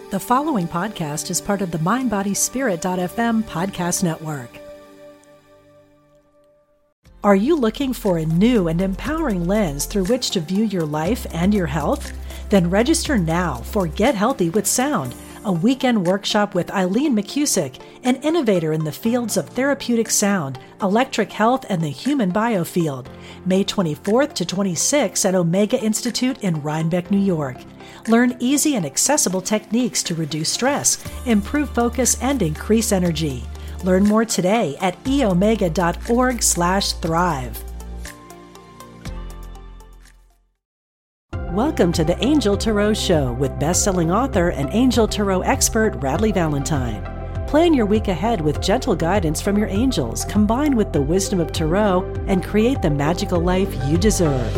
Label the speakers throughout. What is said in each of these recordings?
Speaker 1: The following podcast is part of the MindBodySpirit.fm podcast network. Are you looking for a new and empowering lens through which to view your life and your health? Then register now for Get Healthy with Sound, a weekend workshop with Eileen McCusick, an innovator in the fields of therapeutic sound, electric health, and the human biofield, May 24th to 26th at Omega Institute in Rhinebeck, New York. Learn easy and accessible techniques to reduce stress, improve focus, and increase energy. Learn more today at eomega.org/thrive. Welcome to the Angel Tarot Show with best-selling author and Angel Tarot expert Radleigh Valentine. Plan your week ahead with gentle guidance from your angels, combined with the wisdom of Tarot, and create the magical life you deserve.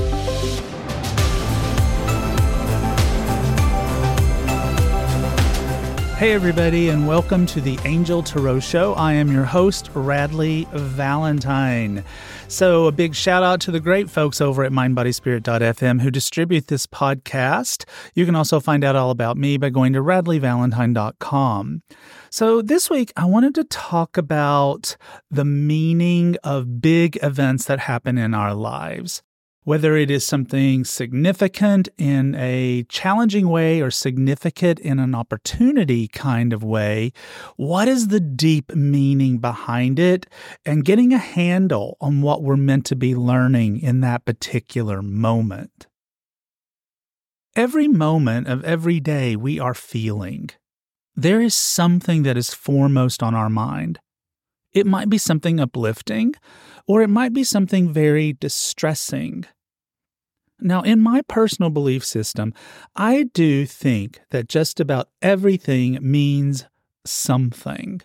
Speaker 2: Hey everybody, and welcome to the Angel Tarot Show. I am your host, Radleigh Valentine. So a big shout out to the great folks over at MindBodySpirit.fm who distribute this podcast. You can also find out all about me by going to RadleighValentine.com. So this week, I wanted to talk about the meaning of big events that happen in our lives. Whether it is something significant in a challenging way or significant in an opportunity kind of way, what is the deep meaning behind it, and getting a handle on what we're meant to be learning in that particular moment. Every moment of every day we are feeling, there is something that is foremost on our mind. It might be something uplifting, or it might be something very distressing. Now, in my personal belief system, I do think that just about everything means something.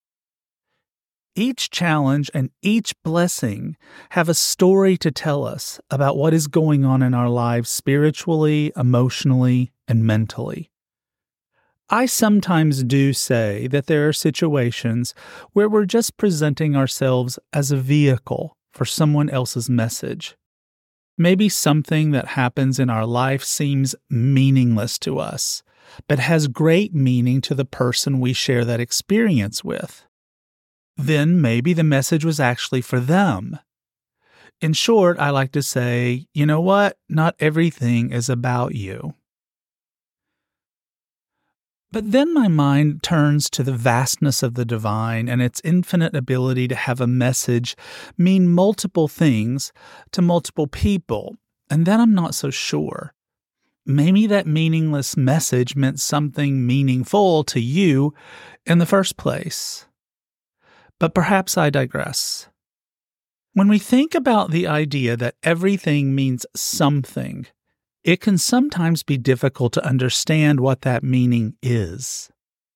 Speaker 2: Each challenge and each blessing have a story to tell us about what is going on in our lives spiritually, emotionally, and mentally. I sometimes do say that there are situations where we're just presenting ourselves as a vehicle for someone else's message. Maybe something that happens in our life seems meaningless to us, but has great meaning to the person we share that experience with. Then maybe the message was actually for them. In short, I like to say, you know what? Not everything is about you. But then my mind turns to the vastness of the divine and its infinite ability to have a message mean multiple things to multiple people, and then I'm not so sure. Maybe that meaningless message meant something meaningful to you in the first place. But perhaps I digress. When we think about the idea that everything means something, it can sometimes be difficult to understand what that meaning is.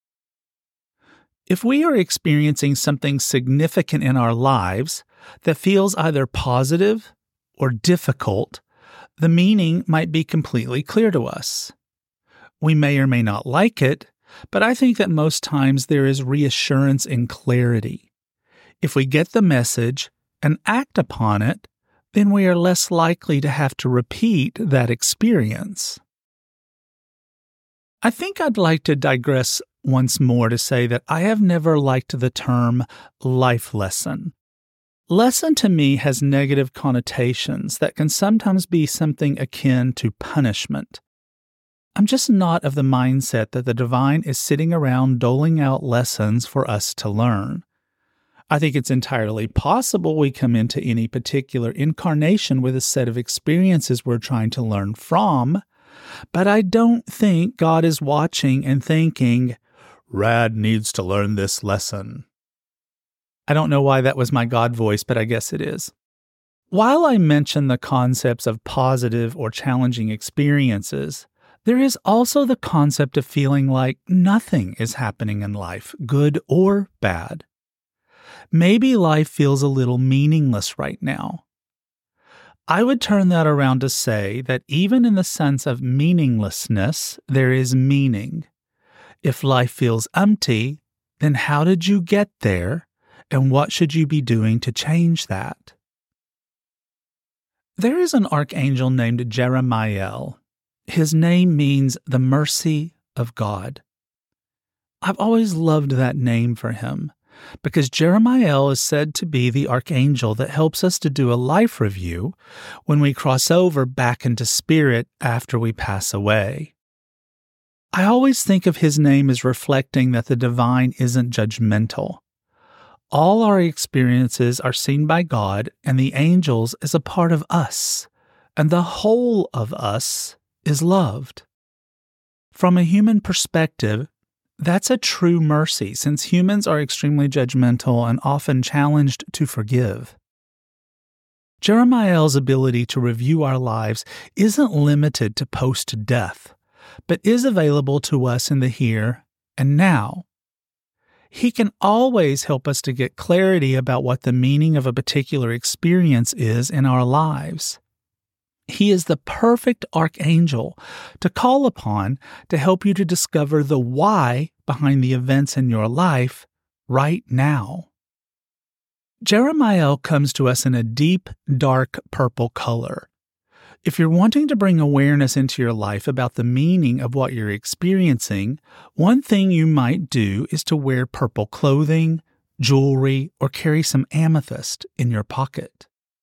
Speaker 2: If we are experiencing something significant in our lives that feels either positive or difficult, the meaning might be completely clear to us. We may or may not like it, but I think that most times there is reassurance and clarity. If we get the message and act upon it, then we are less likely to have to repeat that experience. I think I'd like to digress once more to say that I have never liked the term life lesson. Lesson to me has negative connotations that can sometimes be something akin to punishment. I'm just not of the mindset that the divine is sitting around doling out lessons for us to learn. I think it's entirely possible we come into any particular incarnation with a set of experiences we're trying to learn from, but I don't think God is watching and thinking, Rad needs to learn this lesson. I don't know why that was my God voice, but I guess it is. While I mention the concepts of positive or challenging experiences, there is also the concept of feeling like nothing is happening in life, good or bad. Maybe life feels a little meaningless right now. I would turn that around to say that even in the sense of meaninglessness, there is meaning. If life feels empty, then how did you get there, and what should you be doing to change that? There is an archangel named Jeremiel. His name means the mercy of God. I've always loved that name for him because Jeremiel is said to be the archangel that helps us to do a life review when we cross over back into spirit after we pass away. I always think of his name as reflecting that the divine isn't judgmental. All our experiences are seen by God and the angels as a part of us, and the whole of us is loved. From a human perspective, that's a true mercy since humans are extremely judgmental and often challenged to forgive. Jeremiel's ability to review our lives isn't limited to post-death, but is available to us in the here and now. He can always help us to get clarity about what the meaning of a particular experience is in our lives. He is the perfect archangel to call upon to help you to discover the why behind the events in your life right now. Jeremiel comes to us in a deep, dark purple color. If you're wanting to bring awareness into your life about the meaning of what you're experiencing, one thing you might do is to wear purple clothing, jewelry, or carry some amethyst in your pocket.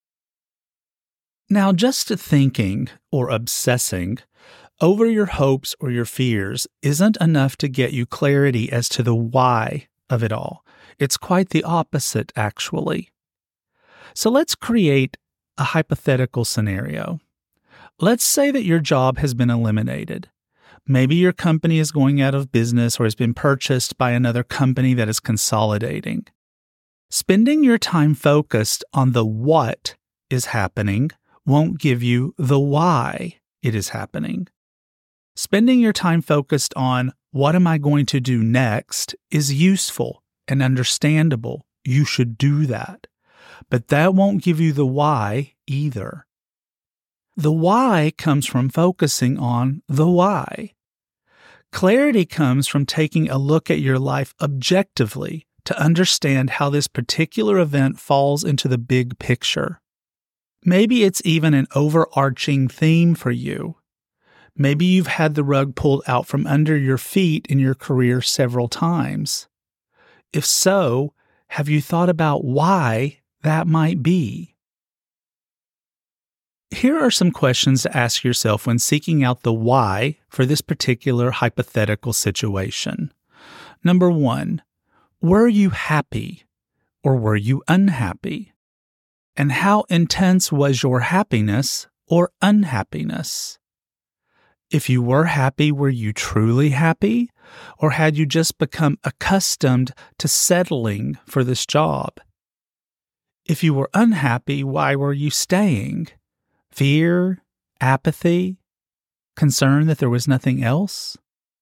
Speaker 2: Now, just thinking or obsessing over your hopes or your fears isn't enough to get you clarity as to the why of it all. It's quite the opposite, actually. So let's create a hypothetical scenario. Let's say that your job has been eliminated. Maybe your company is going out of business or has been purchased by another company that is consolidating. Spending your time focused on the what is happening won't give you the why it is happening. Spending your time focused on what am I going to do next is useful and understandable. You should do that. But that won't give you the why either. The why comes from focusing on the why. Clarity comes from taking a look at your life objectively to understand how this particular event falls into the big picture. Maybe it's even an overarching theme for you. Maybe you've had the rug pulled out from under your feet in your career several times. If so, have you thought about why that might be? Here are some questions to ask yourself when seeking out the why for this particular hypothetical situation. Number 1, were you happy or were you unhappy? And how intense was your happiness or unhappiness? If you were happy, were you truly happy? Or had you just become accustomed to settling for this job? If you were unhappy, why were you staying? Fear, apathy, concern that there was nothing else?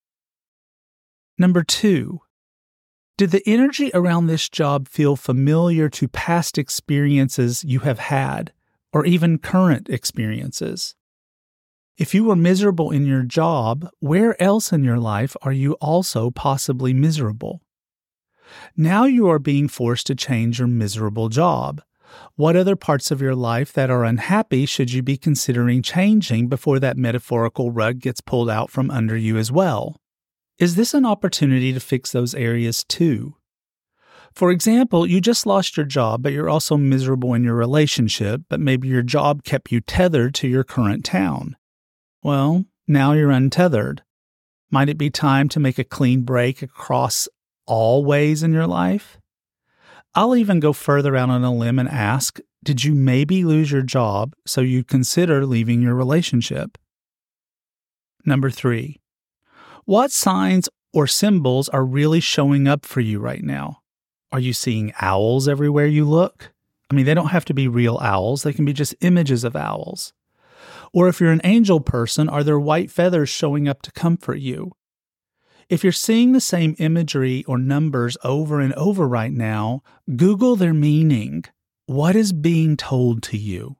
Speaker 2: Number 2, did the energy around this job feel familiar to past experiences you have had, or even current experiences? If you were miserable in your job, where else in your life are you also possibly miserable? Now you are being forced to change your miserable job. What other parts of your life that are unhappy should you be considering changing before that metaphorical rug gets pulled out from under you as well? Is this an opportunity to fix those areas too? For example, you just lost your job, but you're also miserable in your relationship, but maybe your job kept you tethered to your current town. Well, now you're untethered. Might it be time to make a clean break across all ways in your life? I'll even go further out on a limb and ask, did you maybe lose your job so you'd consider leaving your relationship? Number 3, what signs or symbols are really showing up for you right now? Are you seeing owls everywhere you look? I mean, they don't have to be real owls. They can be just images of owls. Or if you're an angel person, are there white feathers showing up to comfort you? If you're seeing the same imagery or numbers over and over right now, Google their meaning. What is being told to you?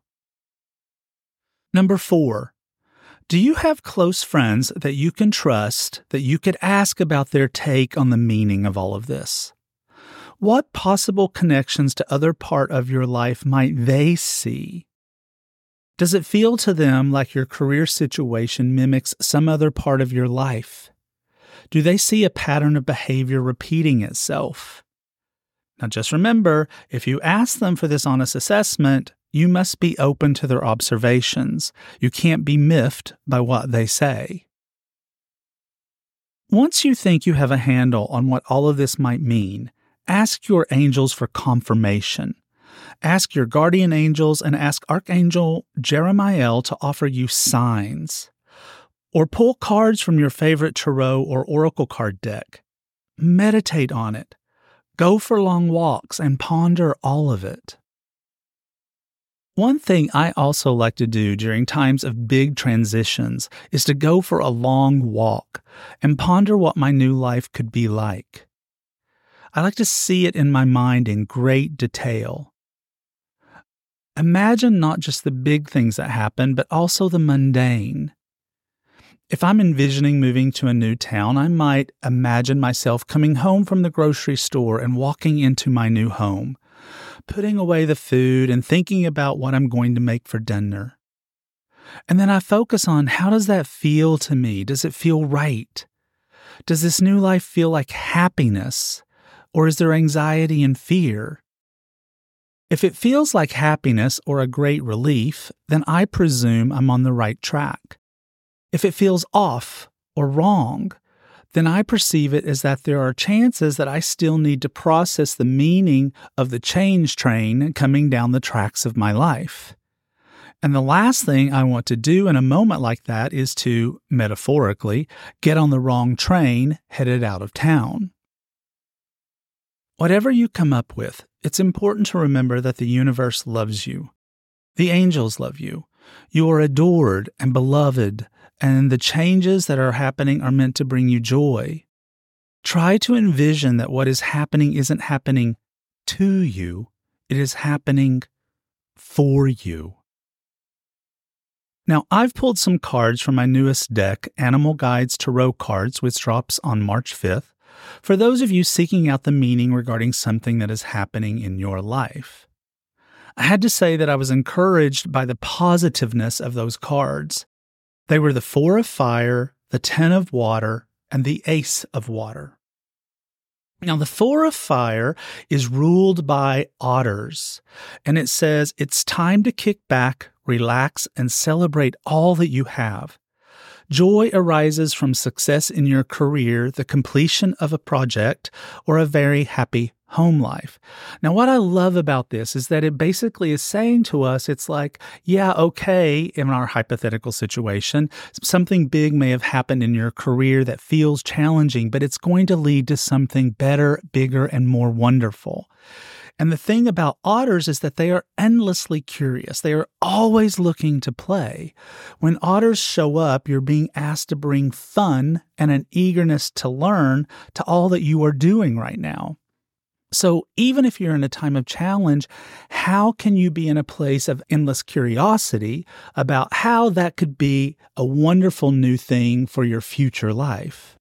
Speaker 2: Number 4, do you have close friends that you can trust that you could ask about their take on the meaning of all of this? What possible connections to other part of your life might they see? Does it feel to them like your career situation mimics some other part of your life? Do they see a pattern of behavior repeating itself? Now just remember, if you ask them for this honest assessment, you must be open to their observations. You can't be miffed by what they say. Once you think you have a handle on what all of this might mean, ask your angels for confirmation. Ask your guardian angels and ask Archangel Jeremiel to offer you signs. Or pull cards from your favorite tarot or oracle card deck. Meditate on it. Go for long walks and ponder all of it. One thing I also like to do during times of big transitions is to go for a long walk and ponder what my new life could be like. I like to see it in my mind in great detail. Imagine not just the big things that happen, but also the mundane. If I'm envisioning moving to a new town, I might imagine myself coming home from the grocery store and walking into my new home, putting away the food and thinking about what I'm going to make for dinner. And then I focus on, how does that feel to me? Does it feel right? Does this new life feel like happiness? Or is there anxiety and fear? If it feels like happiness or a great relief, then I presume I'm on the right track. If it feels off or wrong, then I perceive it as that there are chances that I still need to process the meaning of the change train coming down the tracks of my life. And the last thing I want to do in a moment like that is to, metaphorically, get on the wrong train headed out of town. Whatever you come up with, it's important to remember that the universe loves you. The angels love you. You are adored and beloved, and the changes that are happening are meant to bring you joy. Try to envision that what is happening isn't happening to you, it is happening for you. Now, I've pulled some cards from my newest deck, Animal Guides Tarot Cards, which drops on March 5th, for those of you seeking out the meaning regarding something that is happening in your life. I had to say that I was encouraged by the positiveness of those cards. They were the 4 of Fire, the 10 of Water, and the Ace of Water. Now, the 4 of Fire is ruled by otters, and it says it's time to kick back, relax, and celebrate all that you have. Joy arises from success in your career, the completion of a project, or a very happy home life. Now, what I love about this is that it basically is saying to us, it's like, yeah, okay, in our hypothetical situation, something big may have happened in your career that feels challenging, but it's going to lead to something better, bigger, and more wonderful. And the thing about otters is that they are endlessly curious. They are always looking to play. When otters show up, you're being asked to bring fun and an eagerness to learn to all that you are doing right now. So even if you're in a time of challenge, how can you be in a place of endless curiosity about how that could be a wonderful new thing for your future life?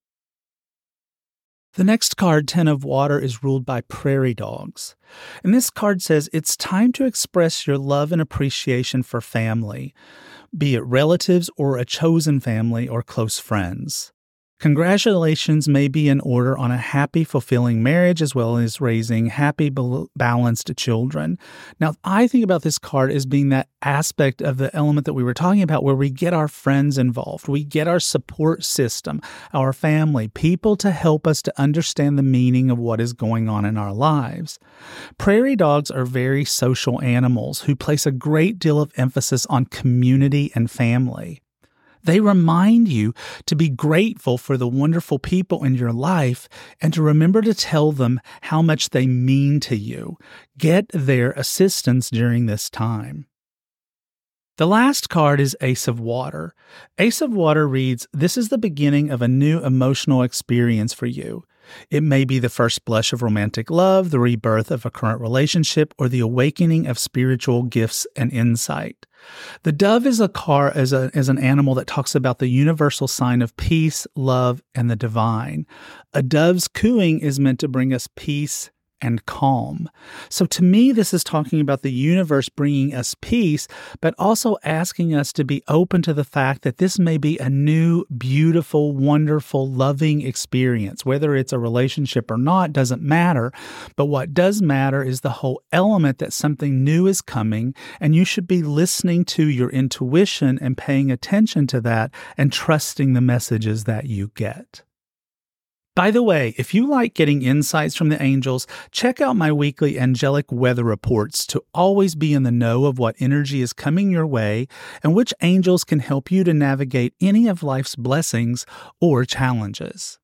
Speaker 2: The next card, 10 of Water, is ruled by prairie dogs. And this card says it's time to express your love and appreciation for family, be it relatives or a chosen family or close friends. Congratulations may be in order on a happy, fulfilling marriage as well as raising happy, balanced children. Now, I think about this card as being that aspect of the element that we were talking about where we get our friends involved. We get our support system, our family, people to help us to understand the meaning of what is going on in our lives. Prairie dogs are very social animals who place a great deal of emphasis on community and family. They remind you to be grateful for the wonderful people in your life and to remember to tell them how much they mean to you. Get their assistance during this time. The last card is Ace of Water. Ace of Water reads, this is the beginning of a new emotional experience for you. It may be the first blush of romantic love, the rebirth of a current relationship, or the awakening of spiritual gifts and insight. The dove is an animal that talks about the universal sign of peace, love, and the divine. A dove's cooing is meant to bring us peace and calm. So to me, this is talking about the universe bringing us peace, but also asking us to be open to the fact that this may be a new, beautiful, wonderful, loving experience. Whether it's a relationship or not doesn't matter, but what does matter is the whole element that something new is coming, and you should be listening to your intuition and paying attention to that and trusting the messages that you get. By the way, if you like getting insights from the angels, check out my weekly angelic weather reports to always be in the know of what energy is coming your way and which angels can help you to navigate any of life's blessings or challenges.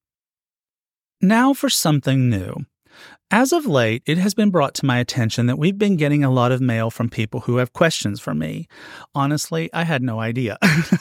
Speaker 2: Now for something new. As of late, it has been brought to my attention that we've been getting a lot of mail from people who have questions for me. Honestly, I had no idea,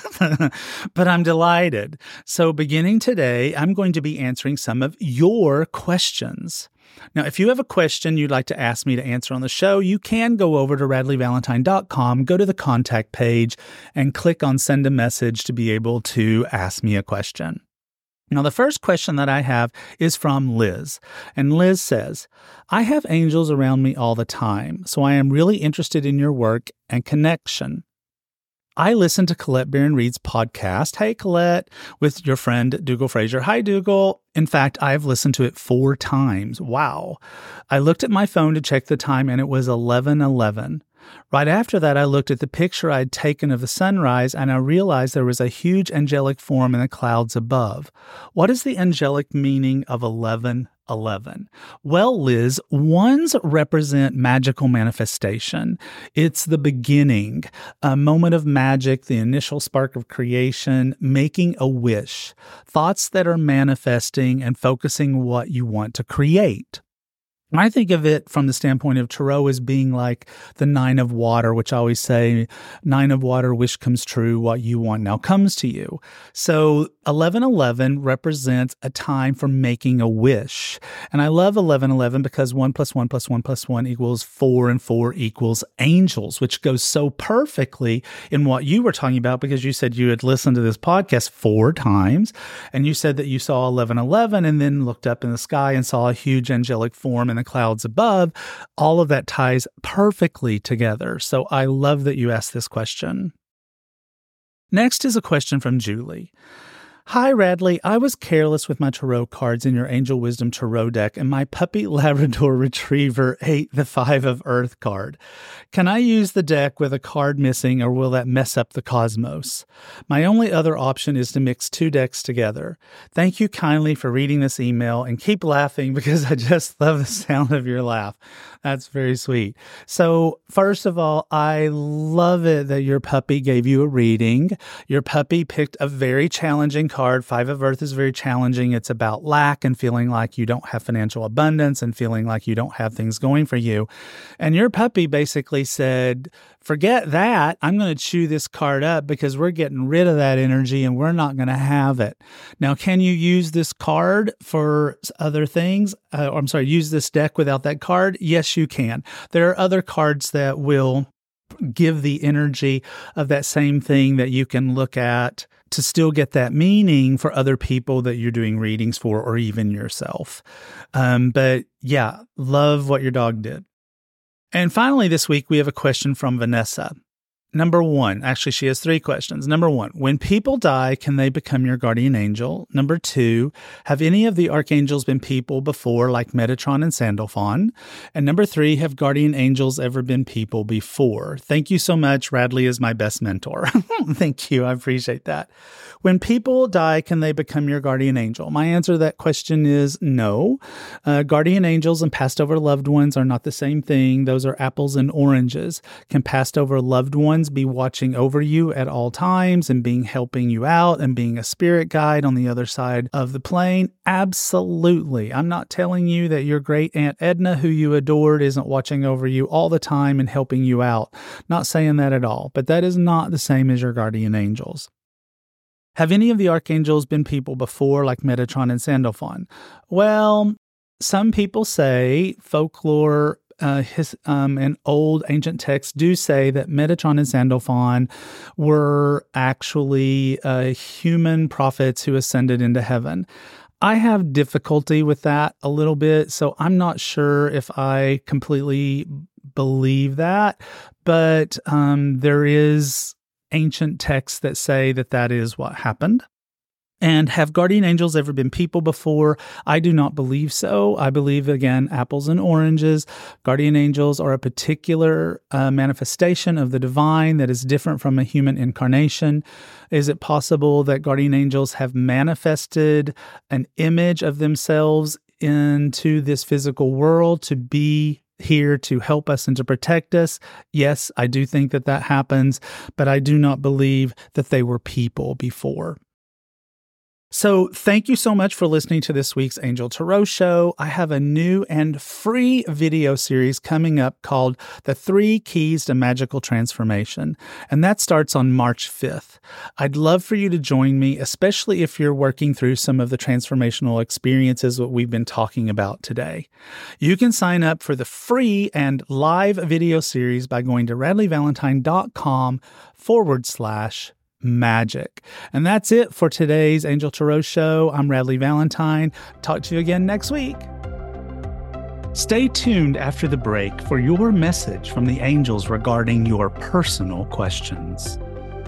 Speaker 2: but I'm delighted. So beginning today, I'm going to be answering some of your questions. Now, if you have a question you'd like to ask me to answer on the show, you can go over to radleyvalentine.com, go to the contact page, and click on send a message to be able to ask me a question. Now, the first question that I have is from Liz. And Liz says, I have angels around me all the time, so I am really interested in your work and connection. I listen to Colette Baron-Reid's podcast, Hey Colette, with your friend Dougal Fraser. Hi, Dougal. In fact, I've listened to it 4 times. Wow. I looked at my phone to check the time, and it was 11:11. Right after that, I looked at the picture I'd taken of the sunrise, and I realized there was a huge angelic form in the clouds above. What is the angelic meaning of 11:11? Well, Liz, ones represent magical manifestation. It's the beginning, a moment of magic, the initial spark of creation, making a wish, thoughts that are manifesting and focusing what you want to create. I think of it from the standpoint of tarot as being like the 9 of water, which I always say, 9 of water, wish comes true, what you want now comes to you. So 11:11 represents a time for making a wish. And I love 11:11 because 1 + 1 + 1 + 1 equals 4, and 4 equals angels, which goes so perfectly in what you were talking about, because you said you had listened to this podcast 4 times, and you said that you saw 11:11 and then looked up in the sky and saw a huge angelic form in the clouds above. All of that ties perfectly together. So I love that you asked this question. Next is a question from Julie. Hi, Radley. I was careless with my tarot cards in your Angel Wisdom Tarot deck, and my puppy Labrador Retriever ate the 5 of Earth card. Can I use the deck with a card missing, or will that mess up the cosmos? My only other option is to mix 2 decks together. Thank you kindly for reading this email, and keep laughing because I just love the sound of your laugh. That's very sweet. So first of all, I love it that your puppy gave you a reading. Your puppy picked a very challenging card. 5 of Earth is very challenging. It's about lack and feeling like you don't have financial abundance and feeling like you don't have things going for you. And your puppy basically said, forget that. I'm going to chew this card up because we're getting rid of that energy and we're not going to have it. Now, can you use this card for other things? Use this deck without that card? Yes, you can. There are other cards that will give the energy of that same thing that you can look at to still get that meaning for other people that you're doing readings for, or even yourself. But yeah, love what your dog did. And finally, this week, we have a question from Vanessa. Number 1, actually, she has 3 questions. Number 1, when people die, can they become your guardian angel? Number 2, have any of the archangels been people before, like Metatron and Sandalphon? And number 3, have guardian angels ever been people before? Thank you so much. Radley is my best mentor. Thank you. I appreciate that. When people die, can they become your guardian angel? My answer to that question is no. Guardian angels and passed over loved ones are not the same thing. Those are apples and oranges. Can passed over loved ones be watching over you at all times and helping you out and being a spirit guide on the other side of the plane? Absolutely. I'm not telling you that your great Aunt Edna, who you adored, isn't watching over you all the time and helping you out. Not saying that at all, but that is not the same as your guardian angels. Have any of the archangels been people before, like Metatron and Sandalphon? Well, some people say folklore and old ancient texts do say that Metatron and Sandalphon were actually human prophets who ascended into heaven. I have difficulty with that a little bit, so I'm not sure if I completely believe that, but there is ancient texts that say that that is what happened. And have guardian angels ever been people before? I do not believe so. I believe, again, apples and oranges. Guardian angels are a particular manifestation of the divine that is different from a human incarnation. Is it possible that guardian angels have manifested an image of themselves into this physical world to be here to help us and to protect us? Yes, I do think that that happens, but I do not believe that they were people before. So thank you so much for listening to this week's Angel Tarot Show. I have a new and free video series coming up called The 3 Keys to Magical Transformation, and that starts on March 5th. I'd love for you to join me, especially if you're working through some of the transformational experiences that we've been talking about today. You can sign up for the free and live video series by going to radleyvalentine.com/magic. And that's it for today's Angel Tarot Show. I'm Radley Valentine. Talk to you again next week. Stay tuned after the break for your message from the angels regarding your personal questions.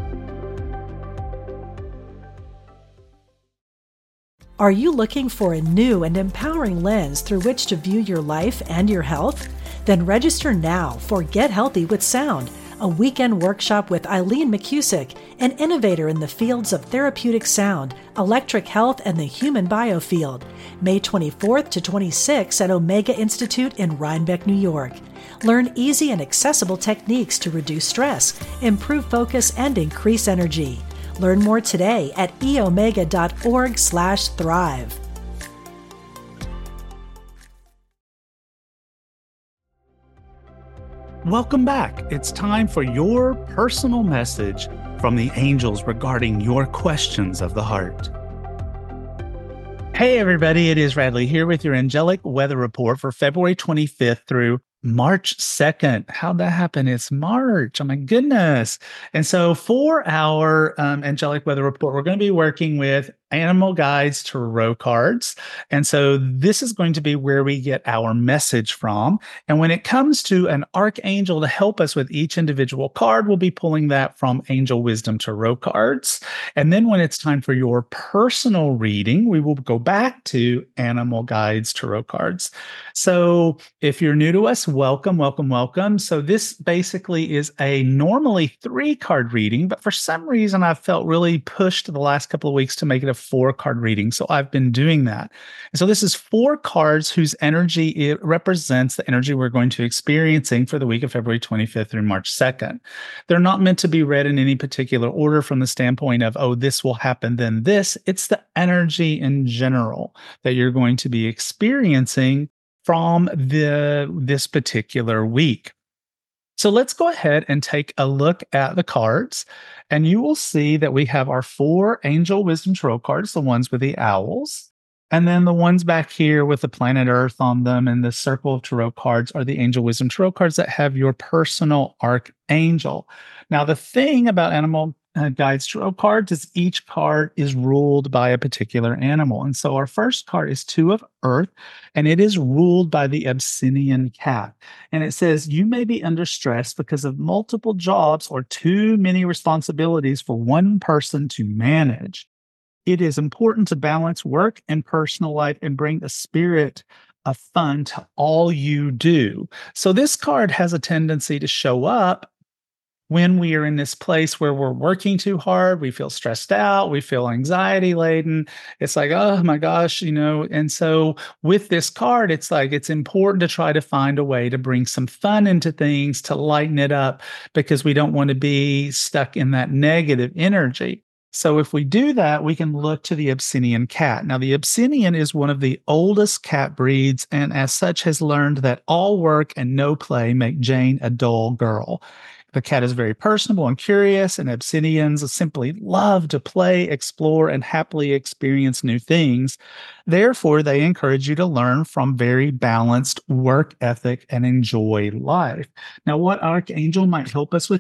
Speaker 1: Are you looking for a new and empowering lens through which to view your life and your health? Then register now for Get Healthy with Sound, a weekend workshop with Eileen McCusick, an innovator in the fields of therapeutic sound, electric health, and the human biofield. May 24th to 26th at Omega Institute in Rhinebeck, New York. Learn easy and accessible techniques to reduce stress, improve focus, and increase energy. Learn more today at eomega.org/thrive.
Speaker 2: Welcome back. It's time for your personal message from the angels regarding your questions of the heart. Hey, everybody. It is Radley here with your angelic weather report for February 25th through March 2nd. How'd that happen? It's March. Oh, my goodness. And so for our angelic weather report, we're going to be working with Animal Guides Tarot cards. And so this is going to be where we get our message from. And when it comes to an archangel to help us with each individual card, we'll be pulling that from Angel Wisdom Tarot cards. And then when it's time for your personal reading, we will go back to Animal Guides Tarot cards. So if you're new to us, welcome, welcome, welcome. So this basically is a normally 3-card reading, but for some reason I've felt really pushed the last couple of weeks to make it a 4-card reading. So I've been doing that. And so this is 4 cards whose energy, it represents the energy we're going to be experiencing for the week of February 25th through March 2nd. They're not meant to be read in any particular order from the standpoint of, oh, this will happen, then this. It's the energy in general that you're going to be experiencing from this particular week. So let's go ahead and take a look at the cards, and you will see that we have our 4 Angel Wisdom Tarot cards, the ones with the owls, and then the ones back here with the planet Earth on them and the circle of tarot cards are the Angel Wisdom Tarot cards that have your personal archangel. Now, the thing about Animal Guides Tarot cards is each card is ruled by a particular animal. And so our first card is 2 of Earth, and it is ruled by the Abyssinian cat. And it says, you may be under stress because of multiple jobs or too many responsibilities for one person to manage. It is important to balance work and personal life and bring a spirit of fun to all you do. So this card has a tendency to show up when we are in this place where we're working too hard, we feel stressed out, we feel anxiety laden. It's like, oh my gosh, and so with this card, it's like, it's important to try to find a way to bring some fun into things, to lighten it up, because we don't want to be stuck in that negative energy. So if we do that, we can look to the Abyssinian cat. Now, the Abyssinian is one of the oldest cat breeds, and as such has learned that all work and no play make Jane a dull girl. The cat is very personable and curious, and Abyssinians simply love to play, explore, and happily experience new things. Therefore, they encourage you to learn from very balanced work ethic and enjoy life. Now, what archangel might help us with that?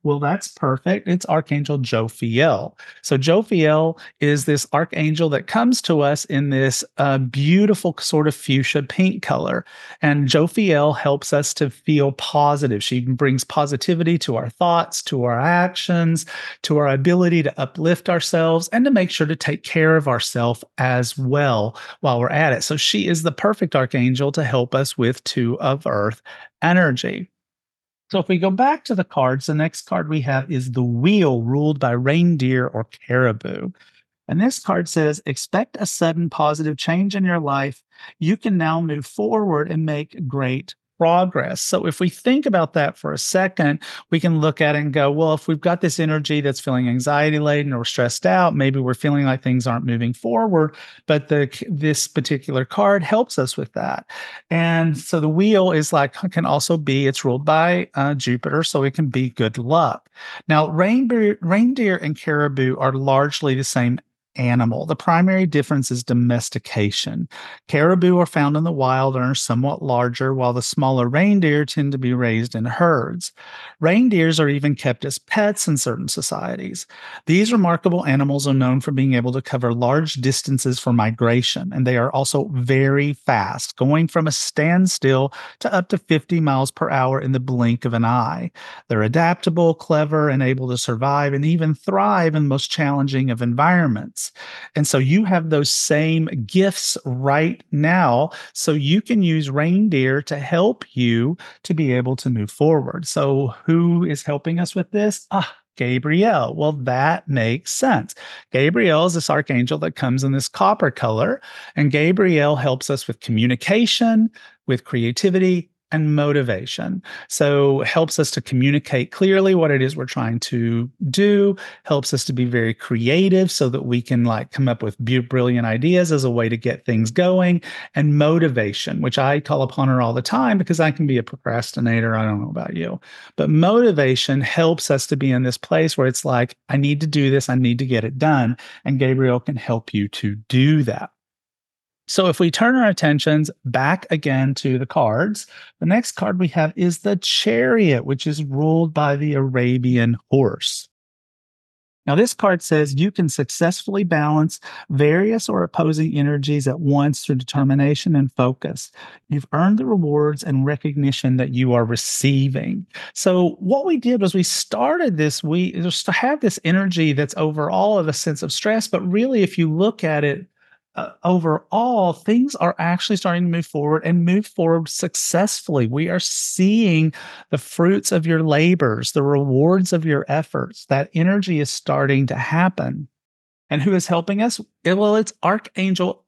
Speaker 2: Well, that's perfect. It's Archangel Jophiel. So, Jophiel is this archangel that comes to us in this beautiful sort of fuchsia pink color. And Jophiel helps us to feel positive. She brings positivity to our thoughts, to our actions, to our ability to uplift ourselves, and to make sure to take care of ourselves as well while we're at it. So, she is the perfect archangel to help us with Two of Earth energy. So if we go back to the cards, the next card we have is the wheel ruled by reindeer or caribou. And this card says, expect a sudden positive change in your life. You can now move forward and make great progress. So if we think about that for a second, we can look at it and go, well, if we've got this energy that's feeling anxiety laden or stressed out, maybe we're feeling like things aren't moving forward, but this particular card helps us with that. And so the wheel is like, can also be, it's ruled by Jupiter, so it can be good luck. Now, reindeer and caribou are largely the same animal. The primary difference is domestication. Caribou are found in the wild and are somewhat larger, while the smaller reindeer tend to be raised in herds. Reindeers are even kept as pets in certain societies. These remarkable animals are known for being able to cover large distances for migration, and they are also very fast, going from a standstill to up to 50 miles per hour in the blink of an eye. They're adaptable, clever, and able to survive and even thrive in the most challenging of environments. And so you have those same gifts right now. So you can use reindeer to help you to be able to move forward. So who is helping us with this? Gabriel. Well, that makes sense. Gabriel is this archangel that comes in this copper color, and Gabriel helps us with communication, with creativity, and motivation. So helps us to communicate clearly what it is we're trying to do, helps us to be very creative so that we can come up with brilliant ideas as a way to get things going, and motivation, which I call upon her all the time because I can be a procrastinator. I don't know about you, but motivation helps us to be in this place where it's like, I need to do this. I need to get it done. And Gabriel can help you to do that. So if we turn our attentions back again to the cards, the next card we have is the Chariot, which is ruled by the Arabian horse. Now, this card says you can successfully balance various or opposing energies at once through determination and focus. You've earned the rewards and recognition that you are receiving. So what we did was we started this, we just have this energy that's overall of a sense of stress, but really if you look at it, overall, things are actually starting to move forward successfully. We are seeing the fruits of your labors, the rewards of your efforts. That energy is starting to happen. And who is helping us? Well, it's Archangel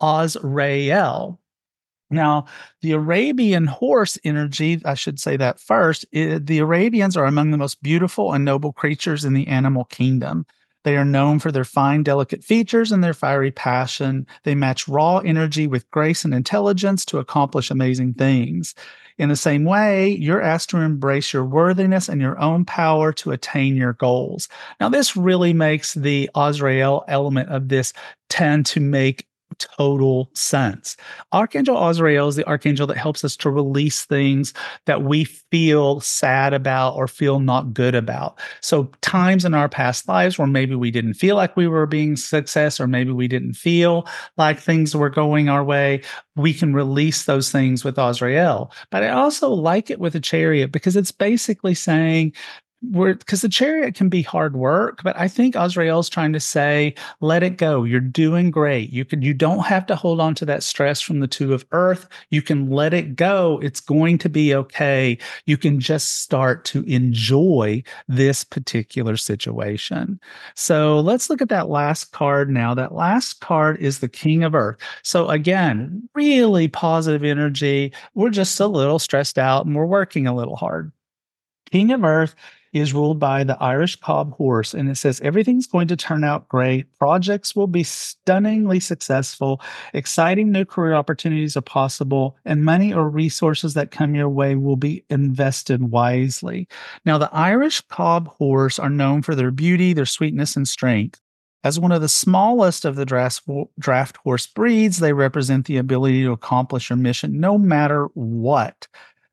Speaker 2: Azrael. Now, the Arabian horse energy, I should say that first, the Arabians are among the most beautiful and noble creatures in the animal kingdom. They are known for their fine, delicate features and their fiery passion. They match raw energy with grace and intelligence to accomplish amazing things. In the same way, you're asked to embrace your worthiness and your own power to attain your goals. Now, this really makes the Azrael element of this tend to make total sense. Archangel Azrael is the archangel that helps us to release things that we feel sad about or feel not good about. So times in our past lives where maybe we didn't feel like we were being success, or maybe we didn't feel like things were going our way, we can release those things with Azrael. But I also like it with a Chariot because it's basically saying, because the Chariot can be hard work, but I think Azrael's trying to say, let it go. You're doing great. You don't have to hold on to that stress from the Two of Earth. You can let it go. It's going to be okay. You can just start to enjoy this particular situation. So let's look at that last card now. That last card is the King of Earth. So again, really positive energy. We're just a little stressed out and we're working a little hard. King of Earth is ruled by the Irish cob horse, and it says everything's going to turn out great. Projects will be stunningly successful. Exciting new career opportunities are possible, and money or resources that come your way will be invested wisely. Now, the Irish cob horse are known for their beauty, their sweetness, and strength. As one of the smallest of the draft horse breeds, they represent the ability to accomplish your mission no matter what.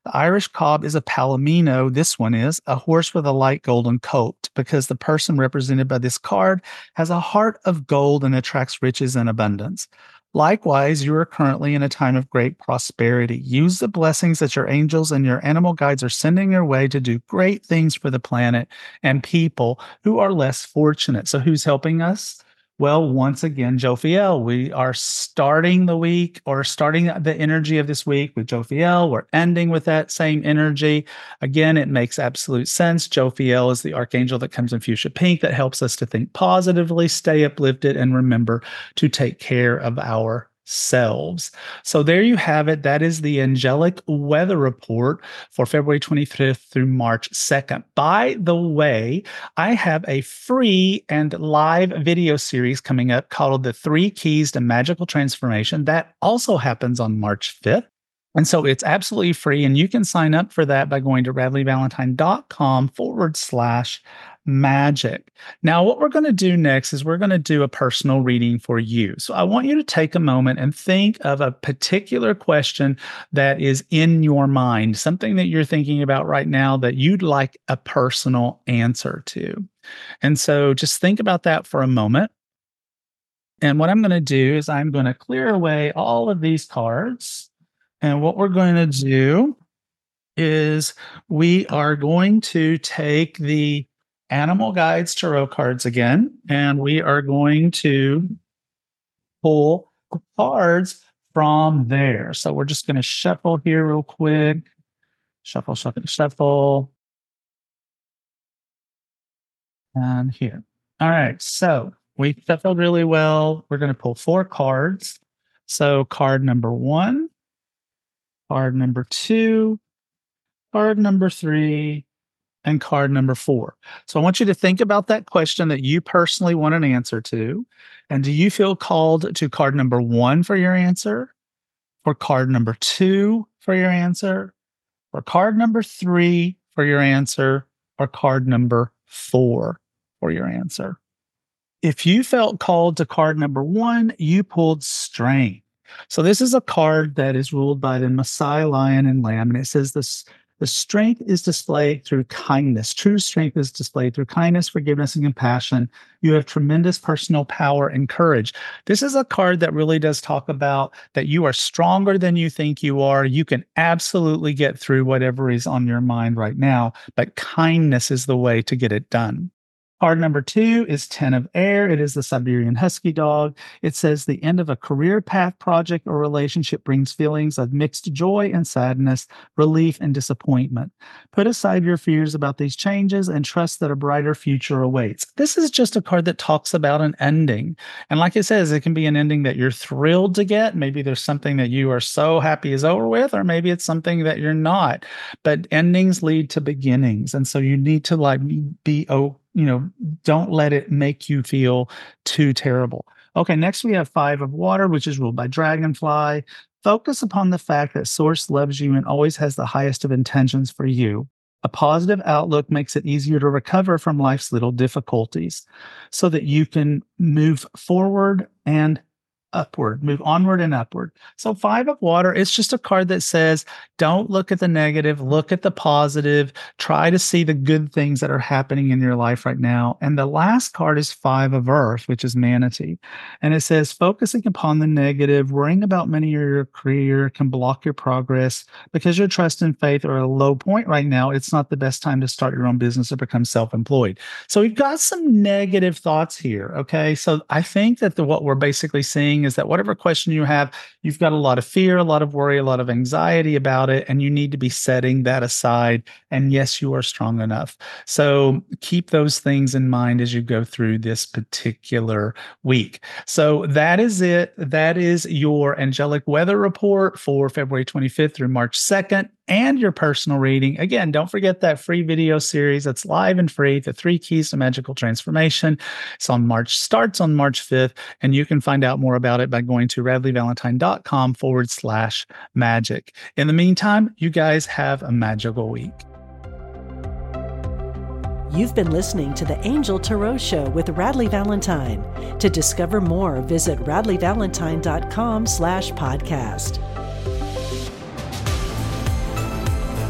Speaker 2: The Irish cob is a palomino. This one is a horse with a light golden coat, because the person represented by this card has a heart of gold and attracts riches and abundance. Likewise, you are currently in a time of great prosperity. Use the blessings that your angels and your animal guides are sending your way to do great things for the planet and people who are less fortunate. So who's helping us? Well, once again, Jophiel. We are starting the week, or starting the energy of this week with Jophiel. We're ending with that same energy. Again, it makes absolute sense. Jophiel is the archangel that comes in fuchsia pink that helps us to think positively, stay uplifted, and remember to take care of ourselves. So there you have it. That is the angelic weather report for February 25th through March 2nd. By the way, I have a free and live video series coming up called The 3 Keys to Magical Transformation. That also happens on March 5th. And so it's absolutely free, and you can sign up for that by going to radleyvalentine.com/magic. Now, what we're going to do next is we're going to do a personal reading for you. So I want you to take a moment and think of a particular question that is in your mind, something that you're thinking about right now that you'd like a personal answer to. And so just think about that for a moment. And what I'm going to do is I'm going to clear away all of these cards. And what we're going to do is we are going to take the Animal Guides Tarot cards again, and we are going to pull cards from there. So we're just going to shuffle here real quick. Shuffle, shuffle, shuffle. And here. All right. So we shuffled really well. We're going to pull 4 cards. So card number 1. Card number 2, card number 3, and card number 4. So I want you to think about that question that you personally want an answer to. And do you feel called to card number 1 for your answer? Or card number 2 for your answer? Or card number 3 for your answer? Or card number 4 for your answer? If you felt called to card number 1, you pulled strength. So this is a card that is ruled by the Maasai lion and lamb, and it says this: the strength is displayed through kindness. True strength is displayed through kindness, forgiveness, and compassion. You have tremendous personal power and courage. This is a card that really does talk about that you are stronger than you think you are. You can absolutely get through whatever is on your mind right now, but kindness is the way to get it done. Card number 2 is 10 of air. It is the Siberian Husky dog. It says the end of a career path, project, or relationship brings feelings of mixed joy and sadness, relief and disappointment. Put aside your fears about these changes and trust that a brighter future awaits. This is just a card that talks about an ending. And like it says, it can be an ending that you're thrilled to get. Maybe there's something that you are so happy is over with, or maybe it's something that you're not. But endings lead to beginnings. And so you need to don't let it make you feel too terrible. Okay, next we have 5 of water, which is ruled by Dragonfly. Focus upon the fact that Source loves you and always has the highest of intentions for you. A positive outlook makes it easier to recover from life's little difficulties so that you can move forward and upward, move onward and upward. So 5 of water, it's just a card that says, don't look at the negative, look at the positive, try to see the good things that are happening in your life right now. And the last card is 5 of earth, which is manatee. And it says, focusing upon the negative, worrying about money or your career can block your progress because your trust and faith are at a low point right now. It's not the best time to start your own business or become self-employed. So we've got some negative thoughts here. Okay. So I think that what we're basically seeing is that whatever question you have, you've got a lot of fear, a lot of worry, a lot of anxiety about it, and you need to be setting that aside. And yes, you are strong enough. So keep those things in mind as you go through this particular week. So that is it. That is your angelic weather report for February 25th through March 2nd. And your personal reading. Again, don't forget that free video series that's live and free, The 3 Keys to Magical Transformation. It's starts on March 5th, and you can find out more about it by going to radleyvalentine.com/magic. In the meantime, you guys have a magical week.
Speaker 1: You've been listening to the Angel Tarot Show with Radley Valentine. To discover more, visit radleyvalentine.com/podcast.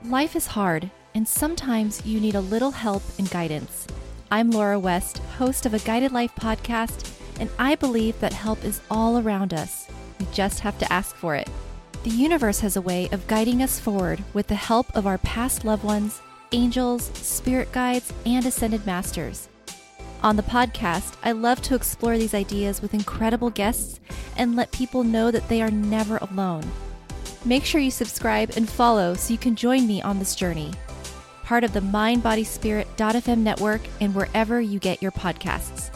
Speaker 3: Life is hard, and sometimes you need a little help and guidance. I'm Laura West, host of a Guided Life podcast, and I believe that help is all around us. We just have to ask for it. The universe has a way of guiding us forward with the help of our past loved ones, angels, spirit guides, and ascended masters. On the podcast, I love to explore these ideas with incredible guests and let people know that they are never alone. Make sure you subscribe and follow so you can join me on this journey. Part of the MindBodySpirit.fm network and wherever you get your podcasts.